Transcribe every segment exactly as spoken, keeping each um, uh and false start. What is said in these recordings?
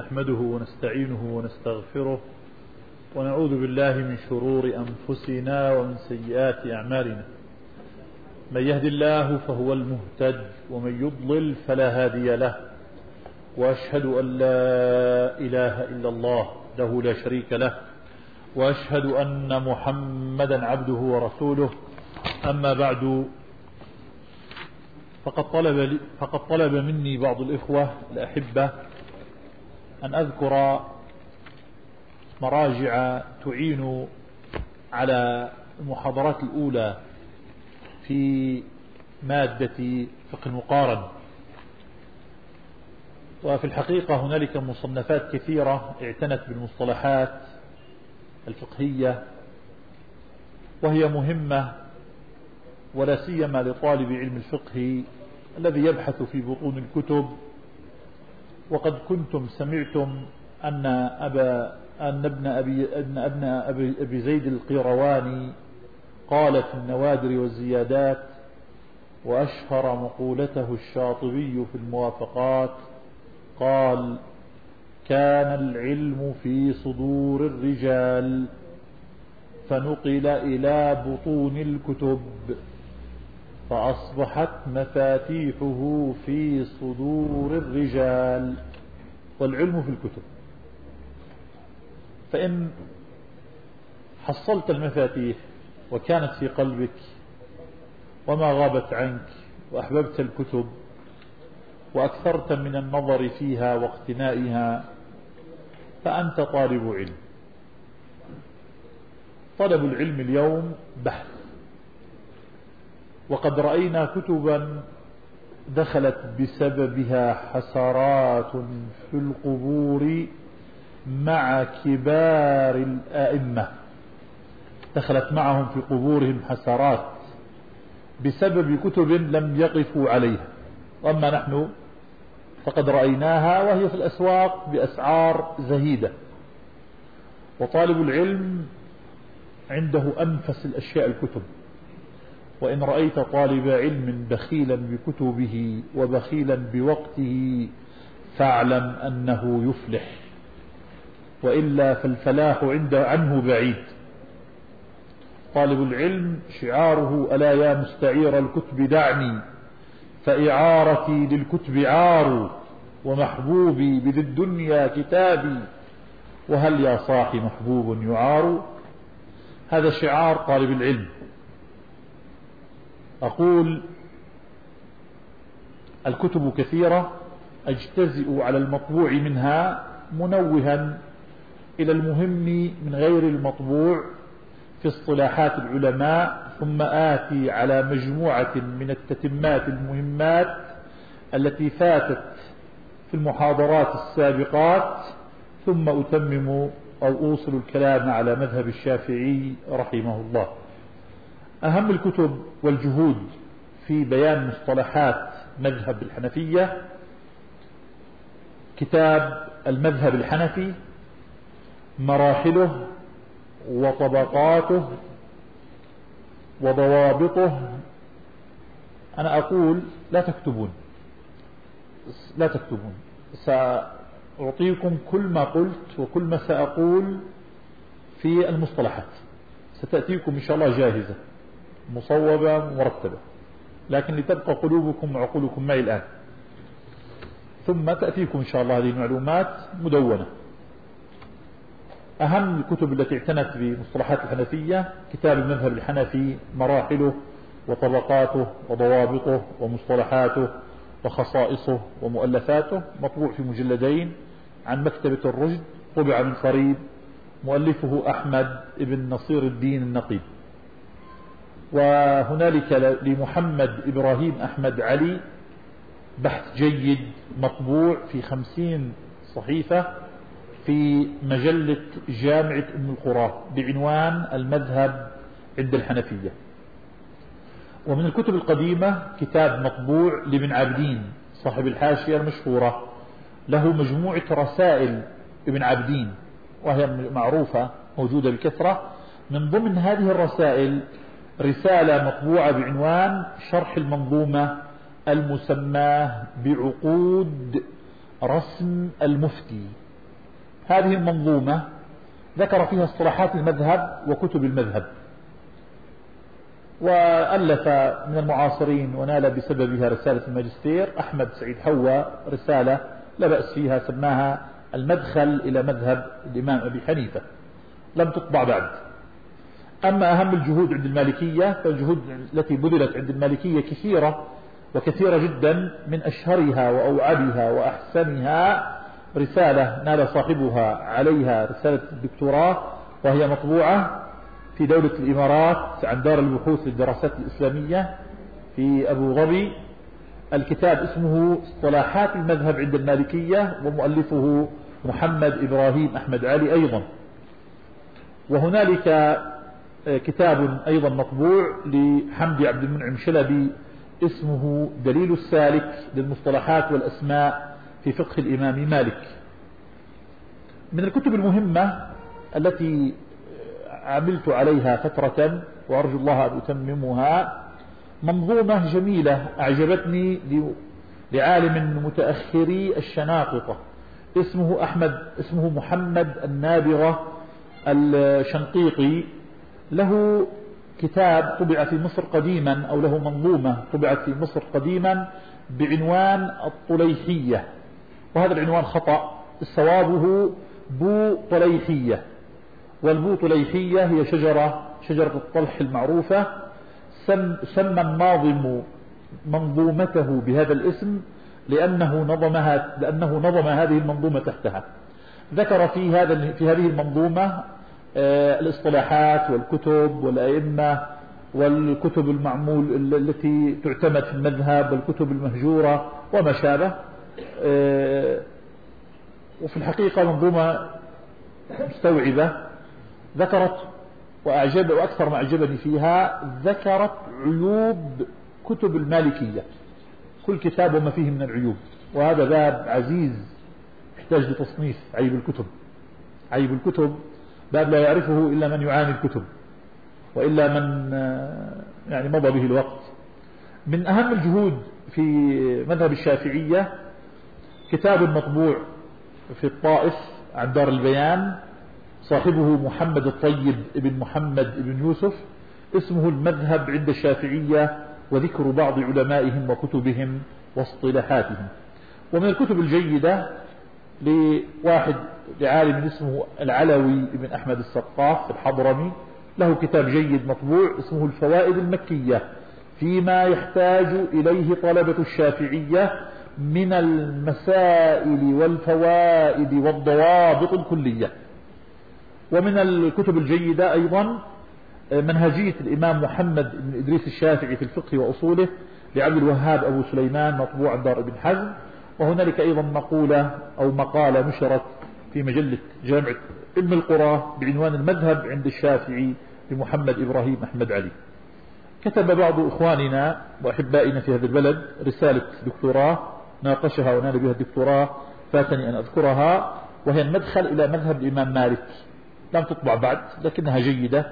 نحمده ونستعينه ونستغفره ونعوذ بالله من شرور أنفسنا ومن سيئات أعمالنا. من يهد الله فهو المهتد ومن يضلل فلا هادي له، وأشهد أن لا إله إلا الله له لا شريك له، وأشهد أن محمدا عبده ورسوله. أما بعد، فقد طلب, فقد طلب مني بعض الإخوة الأحبة أن أذكر مراجع تعين على المحاضرات الأولى في مادة فقه المقارن. وفي الحقيقة هنالك مصنفات كثيرة اعتنت بالمصطلحات الفقهية، وهي مهمة ولا سيما لطالب علم الفقه الذي يبحث في بطون الكتب. وقد كنتم سمعتم أن أبا أن ابن أبي أن ابن أبي, أبي زيد القيرواني قال في النوادر والزيادات، وأشهر مقولته الشاطبي في الموافقات، قال: كان العلم في صدور الرجال فنقل إلى بطون الكتب فأصبحت مفاتيحه في صدور الرجال. والعلم في الكتب، فإن حصلت المفاتيح وكانت في قلبك وما غابت عنك وأحببت الكتب وأكثرت من النظر فيها واقتنائها، فأنت طالب علم. طلب العلم اليوم بحث، وقد رأينا كتبا دخلت بسببها حسرات في القبور مع كبار الآئمة، دخلت معهم في قبورهم حسرات بسبب كتب لم يقفوا عليها. وأما نحن فقد رأيناها وهي في الأسواق بأسعار زهيدة. وطالب العلم عنده أنفس الأشياء الكتب. وإن رأيت طالب علم بخيلا بكتبه وبخيلا بوقته فاعلم أنه يفلح، وإلا فالفلاح عنده عنه بعيد. طالب العلم شعاره: ألا يا مستعير الكتب دعني، فإعارتي للكتب عار، ومحبوبي بذي الدنيا كتابي، وهل يا صاحي محبوب يعار. هذا شعار طالب العلم. أقول: الكتب كثيرة، أجتزئ على المطبوع منها منوها إلى المهم من غير المطبوع في اصطلاحات العلماء، ثم آتي على مجموعة من التتمات المهمات التي فاتت في المحاضرات السابقات، ثم أتمم أو أوصل الكلام على مذهب الشافعي رحمه الله. أهم الكتب والجهود في بيان مصطلحات مذهب الحنفية كتاب المذهب الحنفي، مراحله وطبقاته وضوابطه. أنا أقول لا تكتبون لا تكتبون سأعطيكم كل ما قلت وكل ما سأقول في المصطلحات، ستأتيكم إن شاء الله جاهزة مصوبة مرتبة، لكن لتبقى قلوبكم وعقولكم معي الآن، ثم تأتيكم إن شاء الله هذه المعلومات مدونة. أهم الكتب التي اعتنت بمصطلحات الحنفية كتاب المذهب الحنفي، مراحله وطبقاته وضوابطه ومصطلحاته وخصائصه ومؤلفاته، مطبوع في مجلدين عن مكتبة الرشد، طبع من قريب، مؤلفه أحمد بن نصير الدين النقيب. وهنالك لمحمد إبراهيم أحمد علي بحث جيد مطبوع في خمسين صحيفة في مجلة جامعة أم القرى بعنوان المذهب عند الحنفية. ومن الكتب القديمة كتاب مطبوع لابن عابدين صاحب الحاشية المشهورة، له مجموعة رسائل ابن عابدين وهي معروفة موجودة بكثرة. من ضمن هذه الرسائل رسالة مطبوعة بعنوان شرح المنظومة المسماه بعقود رسم المفتي. هذه المنظومة ذكر فيها اصطلاحات المذهب وكتب المذهب، وألف من المعاصرين ونال بسببها رسالة الماجستير أحمد سعيد حوا رسالة لا بأس فيها، سماها المدخل إلى مذهب الإمام أبي حنيفة، لم تطبع بعد. أما أهم الجهود عند المالكية فالجهود التي بذلت عند المالكية كثيرة وكثيرة جدا، من أشهرها وأوعبها وأحسنها رسالة نال صاحبها عليها رسالة الدكتوراه، وهي مطبوعة في دولة الإمارات عن دار البحوث للدراسات الإسلامية في أبو ظبي. الكتاب اسمه اصطلاحات المذهب عند المالكية، ومؤلفه محمد إبراهيم أحمد علي أيضا. وهنالك كتاب أيضا مطبوع لحمدي عبد المنعم شلبي اسمه دليل السالك للمصطلحات والأسماء في فقه الإمام مالك. من الكتب المهمة التي عملت عليها فترة وأرجو الله أن أتممها منظومة جميلة أعجبتني لعالم من متأخري الشناقطة اسمه أحمد اسمه محمد النابغة الشنقيطي، له كتاب طبع في مصر قديما، أو له منظومة طبعت في مصر قديما بعنوان الطليحية، وهذا العنوان خطأ، صوابه بو طليحية، والبو طليحية هي شجرة شجرة الطلح المعروفة. سم سمى الناظم منظومته بهذا الاسم لأنه نظمها لأنه نظم هذه المنظومة تحتها. ذكر في هذا في هذه المنظومة الاصطلاحات والكتب والأئمة والكتب المعمول التي تعتمد في المذهب والكتب المهجورة وما شابه. وفي الحقيقة منظومة مستوعبة، ذكرت وأعجب وأكثر ما أعجبني فيها ذكرت عيوب كتب المالكية، كل كتاب وما فيه من العيوب، وهذا باب عزيز يحتاج لتصنيف. عيب الكتب عيب الكتب باب لا يعرفه إلا من يعاني الكتب، وإلا من يعني مضى به الوقت. من أهم الجهود في مذهب الشافعية كتاب مطبوع في الطائف عن دار البيان، صاحبه محمد الطيب ابن محمد ابن يوسف، اسمه المذهب عند الشافعية وذكر بعض علمائهم وكتبهم واصطلاحاتهم. ومن الكتب الجيدة لواحد لعالم اسمه العلوي بن أحمد السقاف الحضرمي، له كتاب جيد مطبوع اسمه الفوائد المكية فيما يحتاج إليه طلبة الشافعية من المسائل والفوائد والضوابط الكلية. ومن الكتب الجيدة أيضا منهجية الإمام محمد بن إدريس الشافعي في الفقه وأصوله لعبد الوهاب أبو سليمان مطبوع عن دار ابن حزم. وهنالك أيضا مقولة أو مقالة نشرت في مجلة جامعة ابن القرى بعنوان المذهب عند الشافعي لمحمد إبراهيم أحمد علي. كتب بعض إخواننا وأحبائنا في هذا البلد رسالة دكتوراه ناقشها ونال بها الدكتوراه، فاتني أن أذكرها، وهي المدخل إلى مذهب الإمام مالك، لم تطبع بعد لكنها جيدة.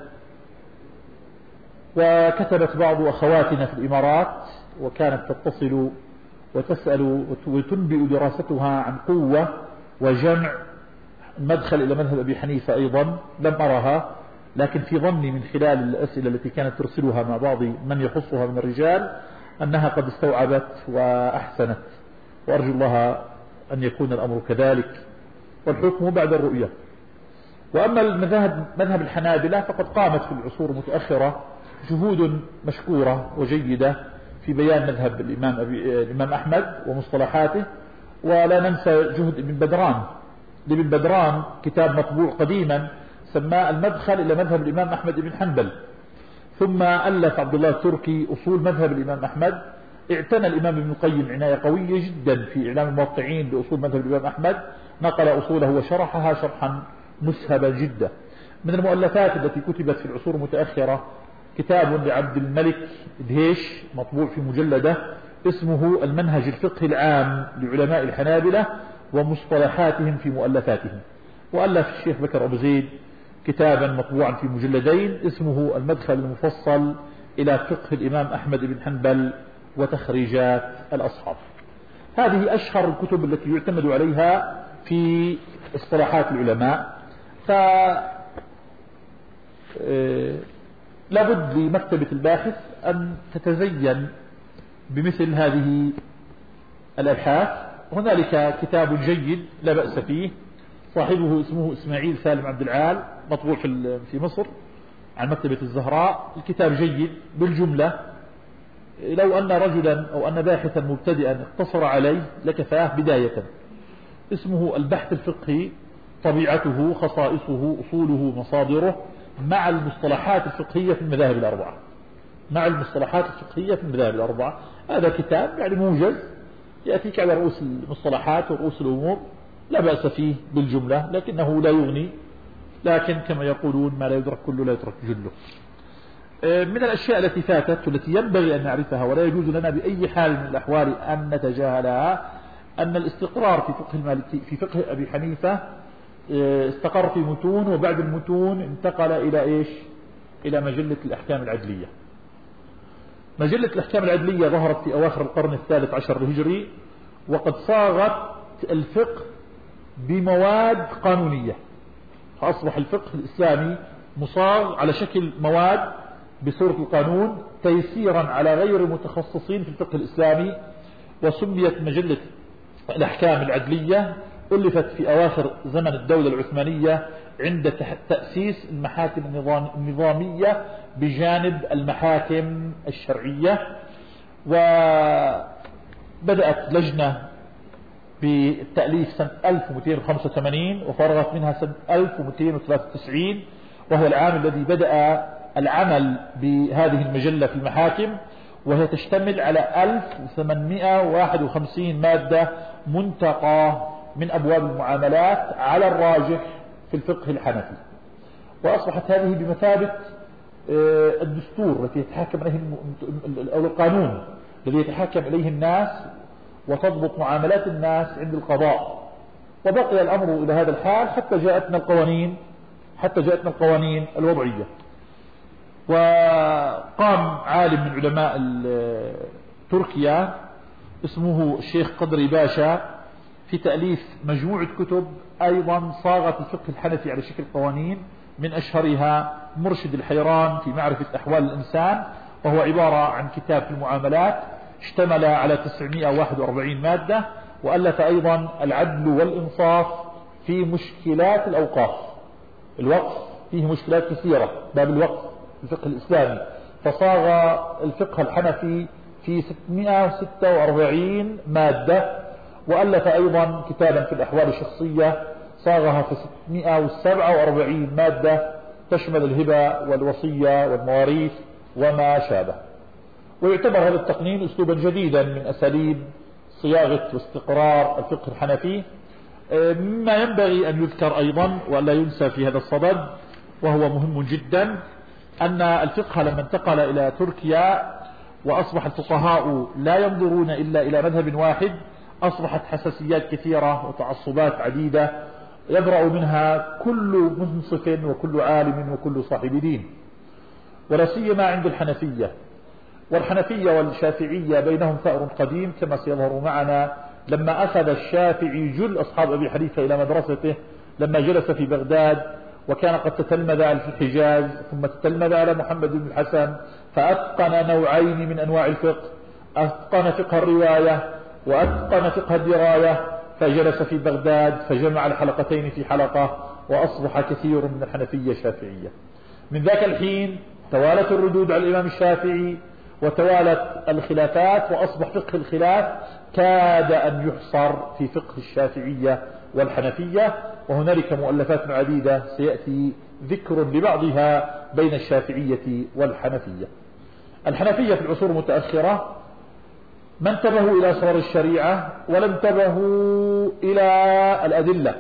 وكتبت بعض أخواتنا في الإمارات وكانت تتصل وتسأل وتنبئ دراستها عن قوة وجمع مدخل إلى مذهب أبي حنيفة أيضا، لم أرها، لكن في ظني من خلال الأسئلة التي كانت ترسلها مع بعض من يخصها من الرجال أنها قد استوعبت وأحسنت، وأرجو الله أن يكون الأمر كذلك، والحكم بعد الرؤية. وأما المذهب مذهب الحنابلة فقد قامت في العصور المتأخرة جهود مشكورة وجيدة في بيان مذهب الإمام, أبي الإمام أحمد ومصطلحاته. ولا ننسى جهد ابن بدران لابن بدران كتاب مطبوع قديما سماه المدخل إلى مذهب الإمام أحمد بن حنبل. ثم ألف عبد الله التركي أصول مذهب الإمام أحمد. اعتنى الإمام ابن القيم عناية قوية جدا في إعلام الموقعين بأصول مذهب الإمام أحمد، نقل أصوله وشرحها شرحا مسهبا جدا. من المؤلفات التي كتبت في العصور المتأخرة كتاب لعبد الملك دهيش مطبوع في مجلدة اسمه المنهج الفقهي العام لعلماء الحنابلة ومصطلحاتهم في مؤلفاتهم. وألف الشيخ بكر أبو زيد كتابا مطبوعا في مجلدين اسمه المدخل المفصل إلى فقه الإمام أحمد بن حنبل وتخريجات الأصحاب. هذه أشهر الكتب التي يعتمد عليها في اصطلاحات العلماء. ف لابد لمكتبة الباحث أن تتزين بمثل هذه الأبحاث. هنالك كتاب جيد لا بأس فيه، صاحبه اسمه إسماعيل سالم عبد العال، مطبوع في مصر عن مكتبة الزهراء. الكتاب جيد بالجملة، لو أن رجلا أو أن باحثا مبتدئا اقتصر عليه لكفاه بداية. اسمه البحث الفقهي، طبيعته، خصائصه، أصوله، مصادره، مع المصطلحات الفقهية في المذاهب الأربعة. مع المصطلحات الفقهية في المذاهب الأربعة. هذا كتاب يعني موجز، يأتيك على رؤوس المصطلحات ورؤوس الأمور، لا بأس فيه بالجملة، لكنه لا يغني. لكن كما يقولون ما لا يدرك كله لا يترك جله. من الأشياء التي فاتت والتي ينبغي أن نعرفها ولا يجوز لنا بأي حال من الأحوال أن نتجاهلها، أن الاستقرار في فقه المالكي في فقه أبي حنيفة استقر في متون، وبعد المتون انتقل إلى إيش؟ إلى مجلة الأحكام العدلية. مجلة الأحكام العدلية ظهرت في أواخر القرن الثالث عشر الهجري، وقد صاغت الفقه بمواد قانونية. فأصبح الفقه الإسلامي مصاغ على شكل مواد بصورة القانون، تيسيرا على غير متخصصين في الفقه الإسلامي. وسميت مجلة الأحكام العدلية، ألفت في أواخر زمن الدولة العثمانية عند تأسيس المحاكم النظامية بجانب المحاكم الشرعية. وبدأت لجنة بالتأليف سنة ألف ومئتين وخمسة وثمانين وفرغت منها سنة ألف ومئتين وثلاثة وتسعين، وهو العام الذي بدأ العمل بهذه المجلة في المحاكم، وهي تشتمل على ألف وثمانمئة وواحد وخمسين مادة منتقى من أبواب المعاملات على الراجح في الفقه الحنفي. وأصبحت هذه بمثابة الدستور التي يتحكم عليه أو القانون الذي يتحكم إليه الناس وتضبط معاملات الناس عند القضاء. وبقي الأمر إلى هذا الحال حتى جاءتنا القوانين حتى جاءتنا القوانين الوضعية. وقام عالم من علماء تركيا اسمه الشيخ قدري باشا في تأليف مجموعة كتب أيضا صاغت الفقه الحنفي على شكل قوانين، من أشهرها مرشد الحيران في معرفة أحوال الإنسان، وهو عبارة عن كتاب في المعاملات اشتمل على تسعمئة وواحد وأربعين مادة. وألف أيضا العدل والإنصاف في مشكلات الأوقاف. الوقف فيه مشكلات كثيرة، باب الوقف في الفقه الإسلامي، فصاغ الفقه الحنفي في ستمئة وستة وأربعين مادة. وألف أيضا كتابا في الأحوال الشخصية صاغها في ستمئة وسبعة وأربعين مادة تشمل الهبة والوصية والمواريث وما شابه. ويعتبر هذا التقنين أسلوبا جديدا من أساليب صياغة واستقرار الفقه الحنفي. مما ينبغي أن يذكر أيضا ولا ينسى في هذا الصدد، وهو مهم جدا، أن الفقه لما انتقل إلى تركيا وأصبح الفقهاء لا ينظرون إلا إلى مذهب واحد، أصبحت حساسيات كثيرة وتعصبات عديدة يبرأ منها كل منصف وكل عالم وكل صاحب دين، ولا سيما عند الحنفية. والحنفية والشافعية بينهم ثأر قديم كما سيظهر معنا. لما أخذ الشافعي جل أصحاب أبي حنيفة إلى مدرسته لما جلس في بغداد، وكان قد تتلمذ على الحجاز ثم تتلمذ على محمد بن الحسن، فأتقن نوعين من أنواع الفقه، أتقن فقه الرواية وأتقن فقه الدراية، فجلس في بغداد فجمع الحلقتين في حلقة، وأصبح كثير من الحنفية شافعية. من ذاك الحين توالت الردود على الإمام الشافعي وتوالت الخلافات، وأصبح فقه الخلاف كاد أن يحصر في فقه الشافعية والحنفية. وهنالك مؤلفات عديدة سيأتي ذكر لبعضها بين الشافعية والحنفية. الحنفية في العصور المتأخرة ما انتبهوا إلى صور الشريعة ولا انتبهوا إلى الأدلة.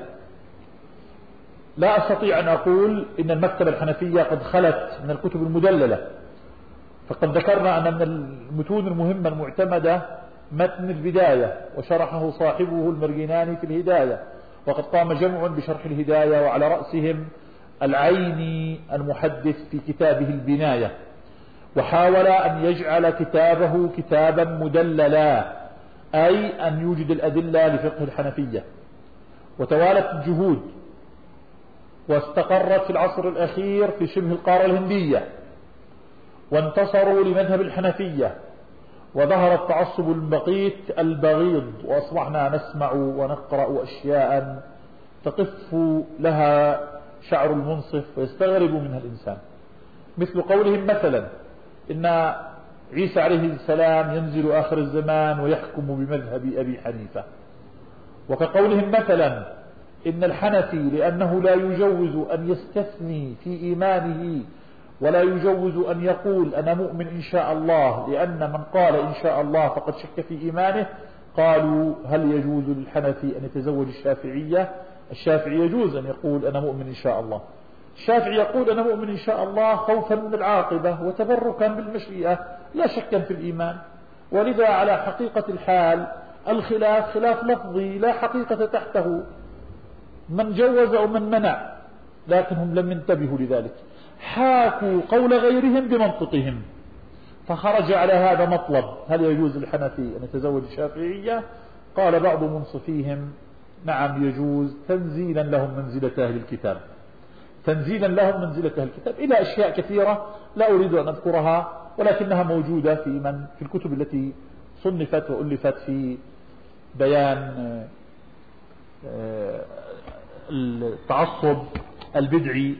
لا أستطيع أن أقول إن المكتبة الحنفية قد خلت من الكتب المدللة، فقد ذكرنا أن من المتون المهمة المعتمدة متن البداية، وشرحه صاحبه المرجناني في الهداية، وقد قام جمع بشرح الهداية، وعلى رأسهم العيني المحدث في كتابه البناية، وحاول أن يجعل كتابه كتابا مدللا، أي أن يوجد الأدلة لفقه الحنفية. وتوالت الجهود، واستقرت في العصر الأخير في شبه القارة الهندية، وانتصروا لمذهب الحنفية، وظهر التعصب البغيض البغيض، وأصبحنا نسمع ونقرأ أشياء تقف لها شعر المنصف ويستغرب منها الإنسان، مثل قولهم مثلا إن عيسى عليه السلام ينزل آخر الزمان ويحكم بمذهب أبي حنيفة، وكقولهم مثلا إن الحنفي لأنه لا يجوز أن يستثني في إيمانه ولا يجوز أن يقول أنا مؤمن إن شاء الله، لأن من قال إن شاء الله فقد شك في إيمانه. قالوا هل يجوز للحنفي أن يتزوج الشافعية؟ الشافعي يجوز أن يقول أنا مؤمن إن شاء الله. الشافعي يقول أنا مؤمن إن شاء الله خوفا من العاقبة وتبركا بالمشيئة لا شكا في الإيمان. ولذا على حقيقة الحال الخلاف خلاف لفظي لا حقيقة تحته، من جوز ومن منع، لكنهم لم ينتبهوا لذلك، حاكوا قول غيرهم بمنطقهم، فخرج على هذا مطلب هل يجوز للحنفي أن يتزوج الشافعية؟ قال بعض منصفيهم نعم يجوز، تنزيلا لهم منزلة أهل الكتاب، تنزيلا لهم منزلة أهل الكتاب، إلى أشياء كثيرة لا أريد أن أذكرها ولكنها موجودة في من في الكتب التي صنفت وألفت في بيان التعصب البدعي.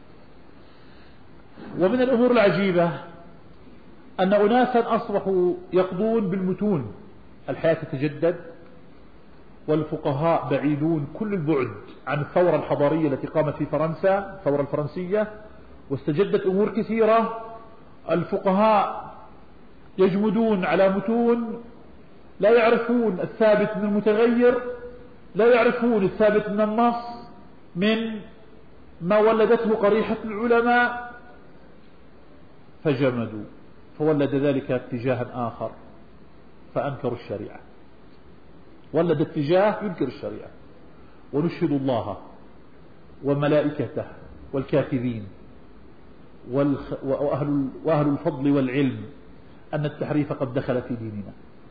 ومن الأمور العجيبة أن أناسا أصبحوا يقضون بالمتون، الحياة تتجدد والفقهاء بعيدون كل البعد عن الثورة الحضارية التي قامت في فرنسا، الثورة الفرنسية، واستجدت أمور كثيرة. الفقهاء يجمدون على متون، لا يعرفون الثابت من المتغير، لا يعرفون الثابت من النص، من ما ولدته قريحة العلماء، فجمدوا، فولد ذلك اتجاها آخر فأنكروا الشريعة، ولد اتجاه ينكر الشريعة. ونشهد الله وملائكته والكاتبين وأهل, وأهل الفضل والعلم أن التحريف قد دخل في ديننا.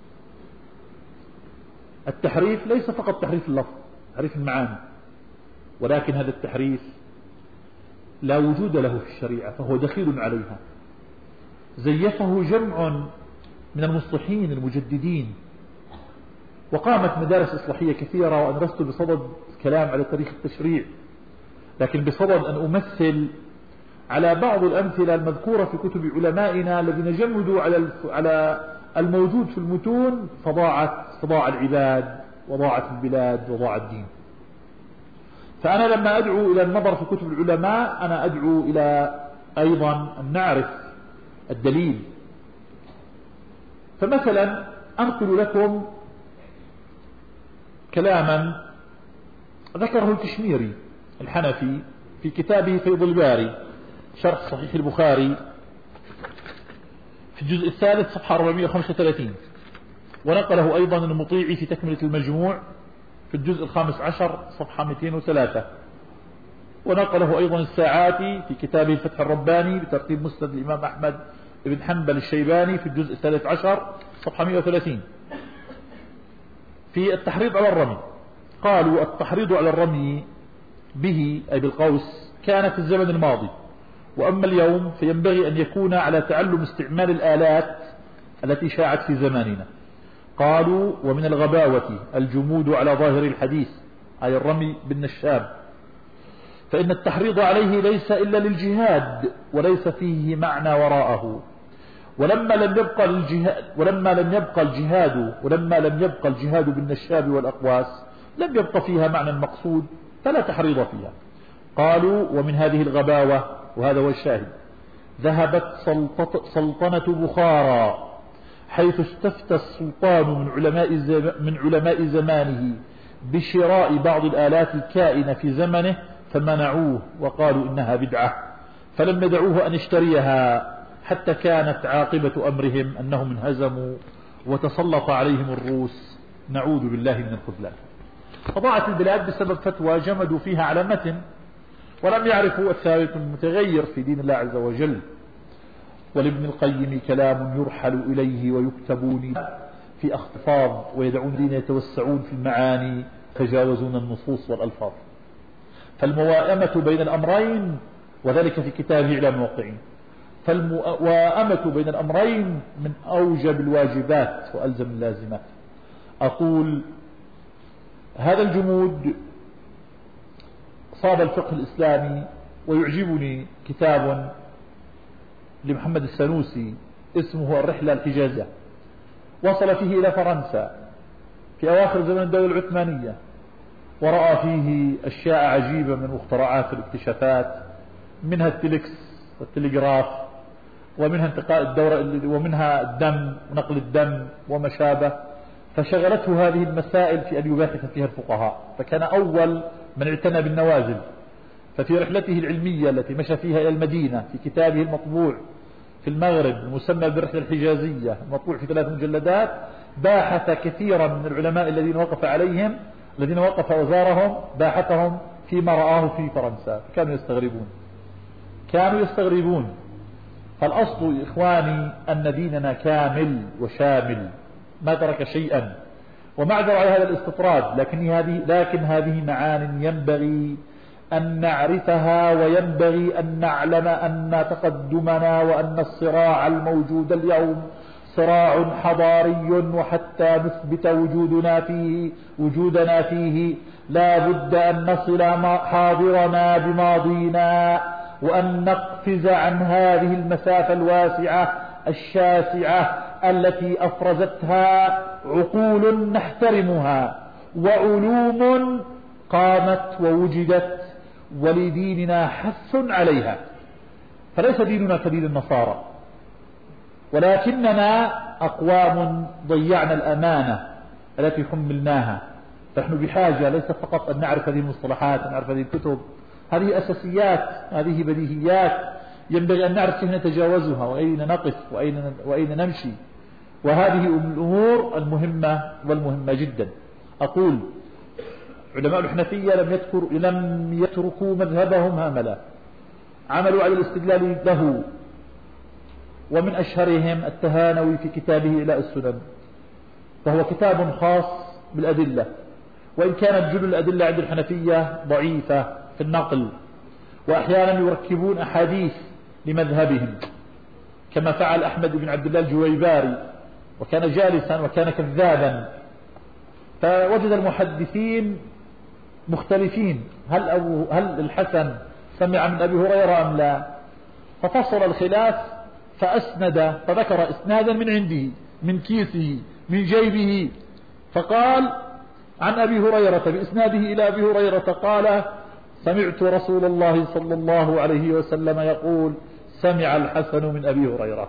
التحريف ليس فقط تحريف اللفظ، تحريف المعاني، ولكن هذا التحريف لا وجود له في الشريعة فهو دخيل عليها. زيفه جمع من المصلحين المجددين، وقامت مدارس إصلاحية كثيرة، وأن لست بصدد الكلام على تاريخ التشريع، لكن بصدد أن أمثل على بعض الأمثلة المذكورة في كتب علمائنا الذين جمدوا على على الموجود في المتون، فضاعت فضاع العباد وضاعت البلاد وضاع الدين. فأنا لما أدعو إلى النظر في كتب العلماء أنا أدعو إلى أيضا أن نعرف الدليل. فمثلا أنقل لكم كلاما ذكره الكشميري الحنفي في كتابه فيض الباري شرح صحيح البخاري في الجزء الثالث صفحة أربعمائة وخمسة وثلاثين، ونقله أيضا المطيعي في تكملة المجموع في الجزء الخامس عشر صفحة مئتين وثلاثة، ونقله أيضا الساعاتي في كتابه الفتح الرباني بترتيب مسند الإمام أحمد بن حنبل الشيباني في الجزء الثالث عشر صفحة مئة وثلاثين في التحريض على الرمي. قالوا التحريض على الرمي به أي بالقوس كان في الزمن الماضي، وأما اليوم فينبغي أن يكون على تعلم استعمال الآلات التي شاعت في زماننا. قالوا ومن الغباوة الجمود على ظاهر الحديث أي الرمي بالنشاب، فإن التحريض عليه ليس إلا للجهاد وليس فيه معنى وراءه، ولما لم يبقى الجهاد ولما لم يبقى الجهاد ولما لم يبقى الجهاد بالنشاب والأقواس لم يبقى فيها معنى مقصود فلا تحريض فيها. قالوا ومن هذه الغباوة، وهذا هو الشاهد، ذهبت سلطنة بخارى حيث استفتى السلطان من علماء من علماء زمانه بشراء بعض الآلات الكائنة في زمنه فمنعوه وقالوا إنها بدعة، فلم يدعوه أن يشتريها حتى كانت عاقبة أمرهم أنهم انهزموا وتسلط عليهم الروس، نعوذ بالله من الخذلان. فضاعت البلاد بسبب فتوى جمدوا فيها على متن ولم يعرفوا الثابت المتغير في دين الله عز وجل. ولابن القيم كلام يرحل إليه ويكتبون في أخفاض، ويدعون الذين يتوسعون في المعاني يتجاوزون النصوص والألفاظ. فالموائمة بين الأمرين، وذلك في كتابه إعلام الموقعين، فالموائمة بين الأمرين من أوجب الواجبات وألزم اللازمات. أقول هذا الجمود صاب الفقه الإسلامي، ويعجبني كتاب لمحمد السنوسي اسمه الرحلة الحجازية، وصل فيه إلى فرنسا في أواخر زمن الدولة العثمانية، ورأى فيه أشياء عجيبة من مخترعات والاكتشافات، منها التلكس والتلغراف، ومنها انتقاء الدورة، ومنها الدم ونقل الدم وما شابه. فشغلته هذه المسائل في أن يباحث فيها الفقهاء، فكان أول من اعتنى بالنوازل. ففي رحلته العلمية التي مشى فيها إلى المدينة، في كتابه المطبوع في المغرب المسمى بالرحلة الحجازية المطبوع في ثلاث مجلدات، باحث كثيرا من العلماء الذين وقف عليهم، الذين وقف وزارهم، باحثهم فيما رآه في فرنسا، كانوا يستغربون كانوا يستغربون فالأصل إخواني أن ديننا كامل وشامل، ما ترك شيئا، ومعذر على هذا الاستطراد، لكن هذه لكن هذه معان ينبغي أن نعرفها، وينبغي أن نعلم أن تقدمنا وأن الصراع الموجود اليوم صراع حضاري، وحتى نثبت وجودنا فيه وجودنا فيه لا بد أن نصل حاضرنا بماضينا، وأن نقفز عن هذه المسافة الواسعة الشاسعة التي أفرزتها عقول نحترمها وعلوم قامت ووجدت، ولديننا حث عليها. فليس ديننا كدين النصارى، ولكننا أقوام ضيعنا الأمانة التي حملناها. فنحن بحاجة ليس فقط أن نعرف هذه المصطلحات، أن نعرف هذه الكتب، هذه أساسيات، هذه بديهيات ينبغي أن نعرف كيف نتجاوزها، وأين نقف، وأين, وأين نمشي. وهذه الأمور المهمة والمهمة جدا. أقول علماء الحنفية لم, يذكر لم يتركوا مذهبهم هاملا، عملوا على الاستدلال له، ومن أشهرهم التهانوي في كتابه إعلاء السنن، فهو كتاب خاص بالأدلة، وإن كانت جل الأدلة عند الحنفية ضعيفة في النقل، وأحيانا يركبون أحاديث لمذهبهم، كما فعل أحمد بن عبد الله الجويباري، وكان جالسا وكان كذابا. فوجد المحدثين مختلفين، هل, أبو هل الحسن سمع من أبي هريرة أم لا؟ ففصل الخلاف فأسند، فذكر إسنادا من عنده من كيسه من جيبه، فقال عن أبي هريرة بإسناده إلى أبي هريرة قال سمعت رسول الله صلى الله عليه وسلم يقول سمع الحسن من أبي هريرة.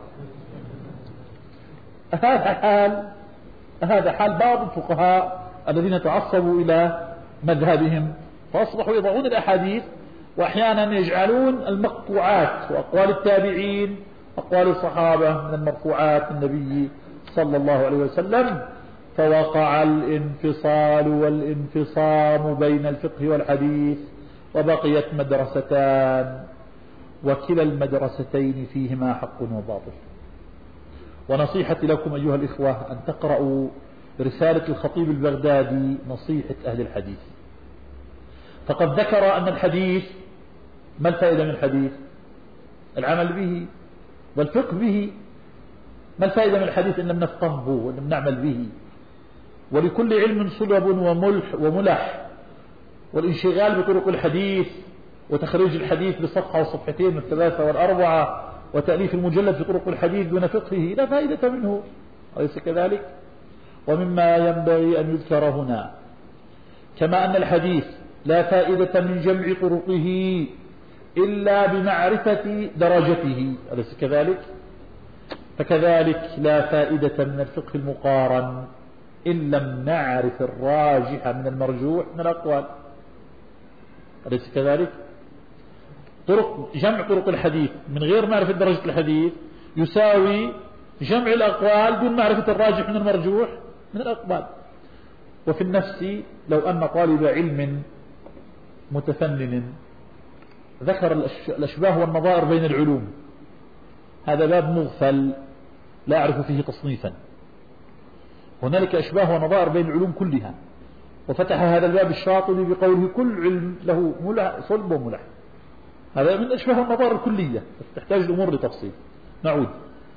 هذا حال هذا حال بعض الفقهاء الذين تعصبوا إلى مذهبهم، فأصبحوا يضعون الأحاديث، وأحيانا يجعلون المقطوعات وأقوال التابعين أقوال الصحابة من المرفوعات النبي صلى الله عليه وسلم. فوقع الانفصال والانفصام بين الفقه والحديث، وبقيت مدرستان، وكلا المدرستين فيهما حق وباطل. ونصيحتي لكم أيها الإخوة أن تقرأوا رسالة الخطيب البغدادي نصيحة أهل الحديث، فقد ذكر أن الحديث، ما الفائدة من الحديث؟ العمل به والفقه به. ما الفائدة من الحديث إن لم نفقهه وإن لم نعمل به؟ ولكل علم صلب وملح وملح، والانشغال بطرق الحديث وتخريج الحديث بصفحة وصفحتين والثلاثة والأربعة وتأليف المجلد في طرق الحديث دون فقهه لا فائدة منه، أليس كذلك؟ ومما ينبغي أن يذكر هنا كما أن الحديث لا فائدة من جمع طرقه إلا بمعرفة درجته، أليس كذلك؟ فكذلك لا فائدة من الفقه المقارن إن لم نعرف الراجح من المرجوح من الأقوال، أليس كذلك؟ طرق جمع طرق الحديث من غير معرفة درجة الحديث يساوي جمع الأقوال دون معرفة الراجح من المرجوح من الأقوال. وفي النفس لو أن طالب علم متفنن ذكر الأشباه والنظائر بين العلوم، هذا باب مغفل لا أعرف فيه تصنيفا، هنالك أشباه ونظائر بين العلوم كلها، وفتح هذا الباب الشاطبي بقوله كل علم له ملح صلب وملح. هذا من أشبه النظائر الكلية تحتاج الأمور لتفصيل. نعود.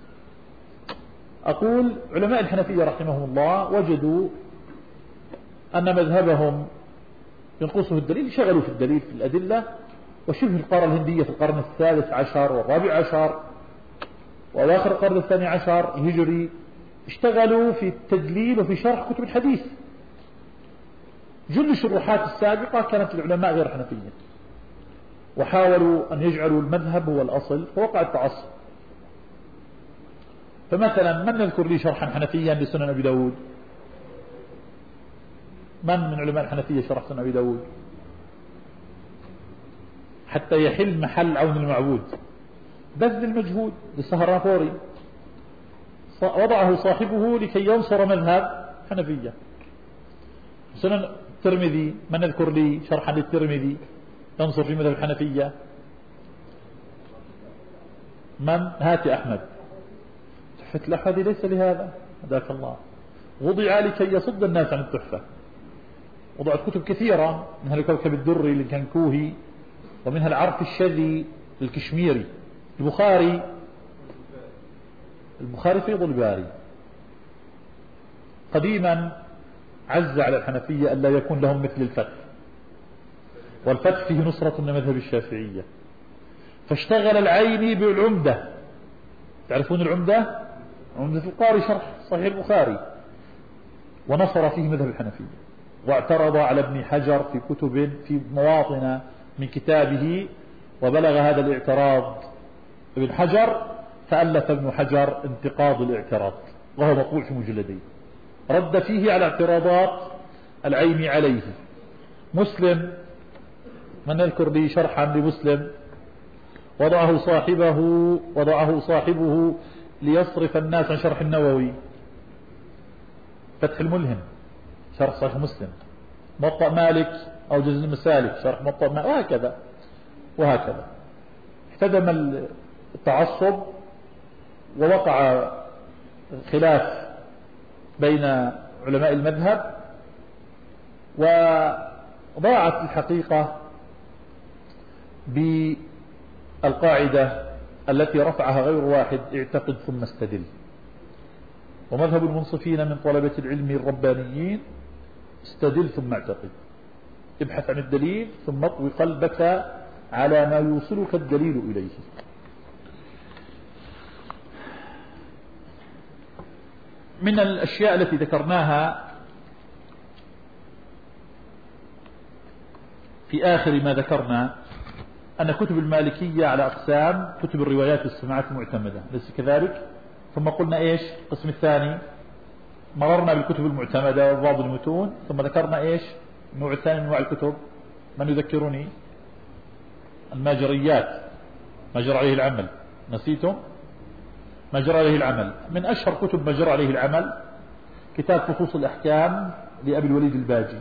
أقول علماء الحنفية رحمهم الله وجدوا أن مذهبهم ينقصه الدليل، شغلوا في الدليل في الأدلة، وشبه القارة الهندية في القرن الثالث عشر والرابع عشر وأواخر القرن الثاني عشر الهجري اشتغلوا في التدليل وفي شرح كتب الحديث. جل الشروحات السابقة كانت العلماء غير حنفية، وحاولوا أن يجعلوا المذهب هو الأصل، فوقع التعصب. فمثلا من نذكر لي شرحا حنفيا لسنن أبي داود؟ من من علماء الحنفية شرح سنن أبي داود حتى يحل محل عون المعبود؟ بذل المجهود للسهرانفوري، وضعه صاحبه لكي ينصر مذهب حنفية. سنن الترمذي من نذكر لي شرحا للترمذي ينصر في مذهب الحنفية؟ من؟ هاتي أحمد. تحفة الأحمد ليس لهذا، هداك الله، وضع لكي يصد الناس عن التحفة. وضعت كتب كثيرة، منها الكوكب الدري للكنكوهي، ومنها العرف الشذي للكشميري. البخاري البخاري فيض الباري قديما عز على الحنفية ألا يكون لهم مثل الفتح، والفتح فيه نصرة من مذهب الشافعية، فاشتغل العيني بالعمدة. تعرفون العمدة؟ عمدة القاري شرح صحيح البخاري، ونصر فيه مذهب الحنفية، واعترض على ابن حجر في كتب في مواطن من كتابه، وبلغ هذا الاعتراض ابن حجر، فألف ابن حجر انتقاض الاعتراض، وهو مطبوع في مجلدين، رد فيه على اعتراضات العيني عليه. مسلم من نذكر لي شرحا لمسلم وضعه صاحبه وضعه صاحبه ليصرف الناس عن شرح النووي؟ فتح الملهم شرح صحيح مسلم، موطأ مالك أو جزء المسالك شرح موطأ مالك، وهكذا وهكذا. احتدم التعصب، ووقع خلاف بين علماء المذهب، وضاعت الحقيقة بالقاعدة التي رفعها غير واحد: اعتقد ثم استدل. ومذهب المنصفين من طلبة العلم الربانيين: استدل ثم اعتقد، ابحث عن الدليل ثم اطوي قلبك على ما يوصلك الدليل إليه. من الأشياء التي ذكرناها في آخر ما ذكرنا أن كتب المالكية على أقسام: كتب الروايات والسماعات المعتمدة، ليس كذلك؟ ثم قلنا إيش القسم الثاني؟ مررنا بالكتب المعتمدة وبعض المتون، ثم ذكرنا إيش النوع الثاني من أنواع الكتب؟ من يذكرني؟ الماجريات، ما جرى عليه العمل. نسيتم؟ ما جرى عليه العمل. من أشهر كتب ما جرى عليه العمل كتاب فصوص الأحكام لأبي الوليد الباجي،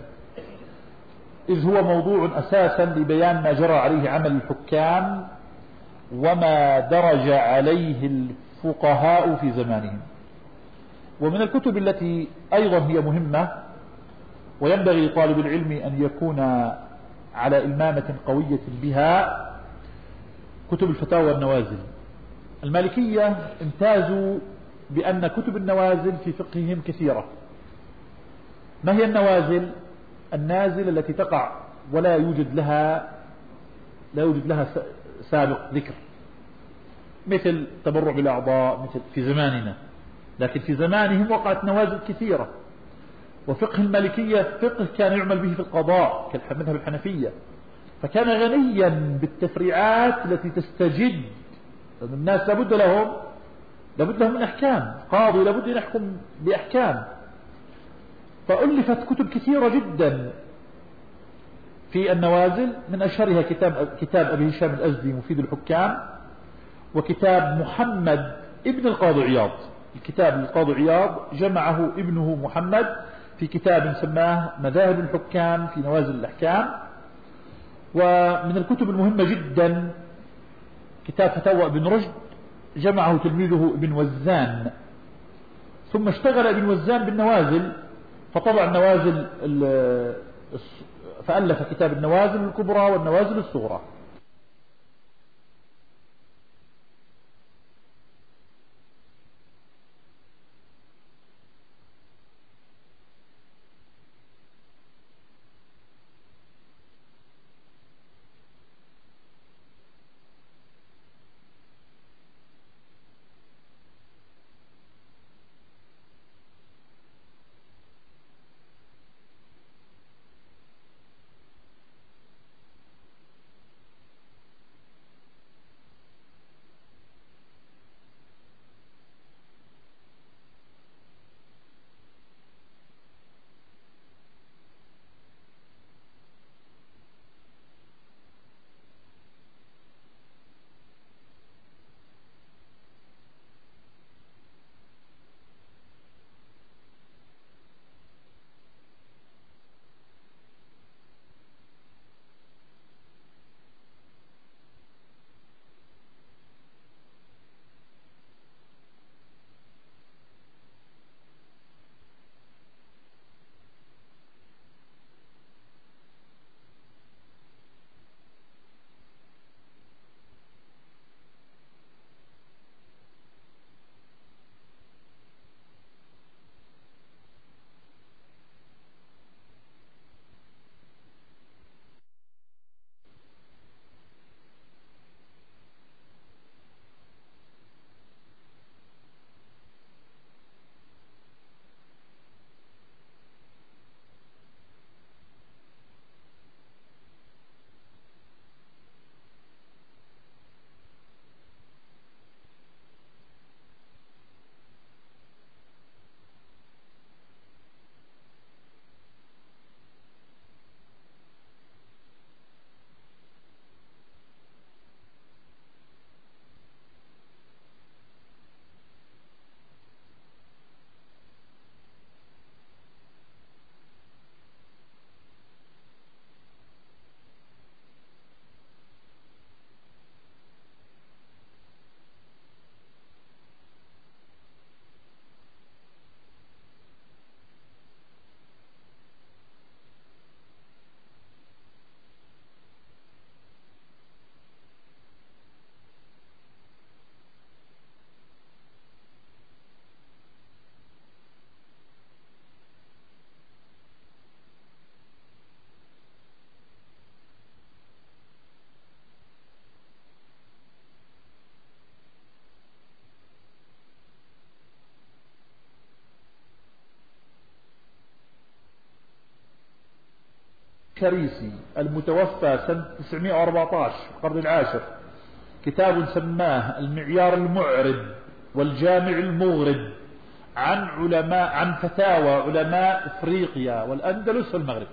إذ هو موضوع أساسا لبيان ما جرى عليه عمل الحكام وما درج عليه الفقهاء في زمانهم. ومن الكتب التي أيضا هي مهمة وينبغي لطالب العلم أن يكون على إلمامة قوية بها كتب الفتاوى والنوازل. المالكية امتازوا بأن كتب النوازل في فقههم كثيرة. ما هي النوازل؟ النازل التي تقع ولا يوجد لها لا يوجد لها سابق ذكر، مثل تبرع بالأعضاء، مثل في زماننا، لكن في زمانهم وقعت نوازل كثيرة. وفقه المالكية فقه كان يعمل به في القضاء كالمذهب الحنفية، فكان غنيا بالتفريعات التي تستجد. الناس لابد لهم لابد لهم من أحكام، قاضي لابد أن يحكم بأحكام، فألفت كتب كثيرة جدا في النوازل. من أشهرها كتاب كتاب أبي هشام الأزدي مفيد الحكام، وكتاب محمد ابن القاضي عياض. الكتاب للقاضي عياض جمعه ابنه محمد في كتاب سماه مذاهب الحكام في نوازل الأحكام. ومن الكتب المهمة جدا كتاب فتاوى ابن رشد، جمعه تلميذه ابن وزان. ثم اشتغل ابن وزان بالنوازل فطبع نوازل فألف كتاب النوازل الكبرى والنوازل الصغرى. كريسي المتوفى سنة تسعمائة وأربعة عشر القرن العاشر، كتاب سماه المعيار المعرب والجامع المغرب عن علماء عن فتاوى علماء افريقيا والاندلس والمغرب.